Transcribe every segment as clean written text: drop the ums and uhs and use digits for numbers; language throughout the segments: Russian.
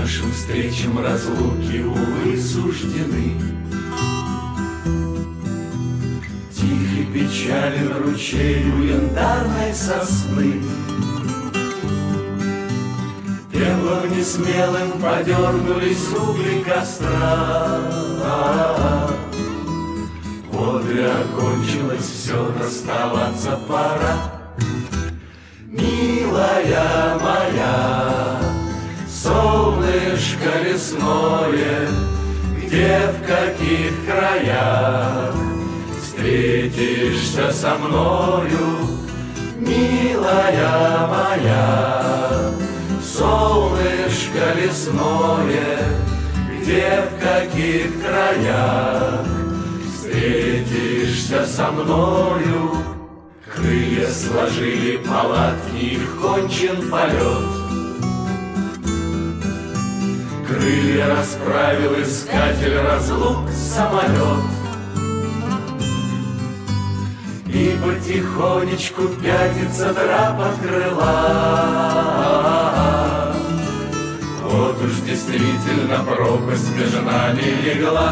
Нашим встречам разлуки, увы, суждены. Тихий печален ручей у янтарной сосны. Пеплом несмелым подернулись угли костра. Бодре окончилось все, расставаться пора. Милая моя, солнышко лесное, где, в каких краях встретишься со мною, милая моя, солнышко лесное, где, в каких краях встретишься со мною. Крылья сложили палатки, их кончен полет. Крылья расправил искатель разлук самолет. И потихонечку пятится драп от крыла. Вот уж действительно пропасть между нами легла.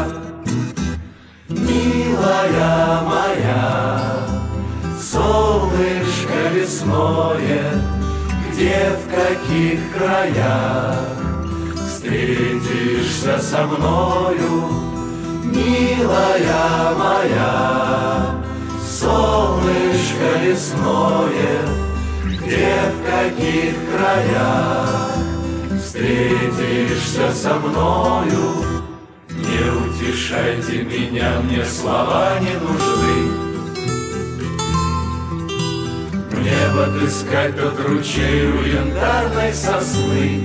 Милая моя, солнышко лесное, где, в каких краях встретишься со мною, милая моя, солнышко лесное, где, в каких краях встретишься со мною. Не утешайте меня, мне слова не нужны. Мне бы отыскать тот ручей у янтарной сосны.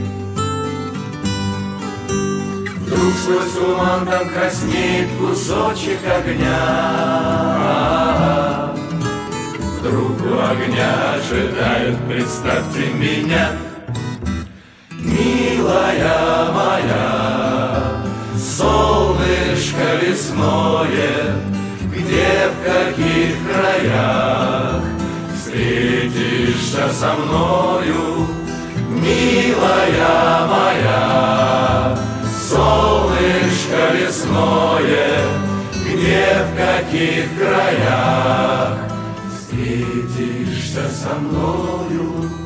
Вдруг сквозь туман там краснеет кусочек огня. Вдруг у огня ожидают, представьте меня, милая моя, солнышко лесное, где, в каких краях встретишься со мною, милая моя, солнышко лесное, где, в каких краях встретишься со мною.